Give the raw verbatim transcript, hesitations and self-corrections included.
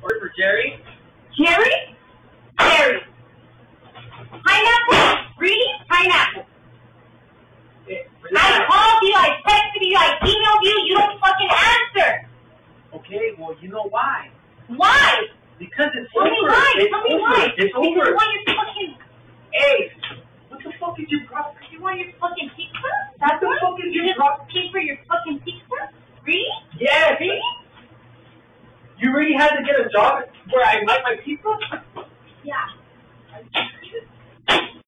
Order for Jerry. Jerry? Jerry. Pineapple? Really? Pineapple. I called you, I texted you, I emailed you, you don't fucking answer. Okay, well, you know why. Why? Because it's Tell over. me why. It's Tell me over. why. It's because over. you want your fucking... Hey, what the fuck is your problem? You want your fucking pizza? That's What the fuck is you your just problem? came for your fucking pizza? Really? Yes. Really? You really had to get a job where I like my pizza? Yeah.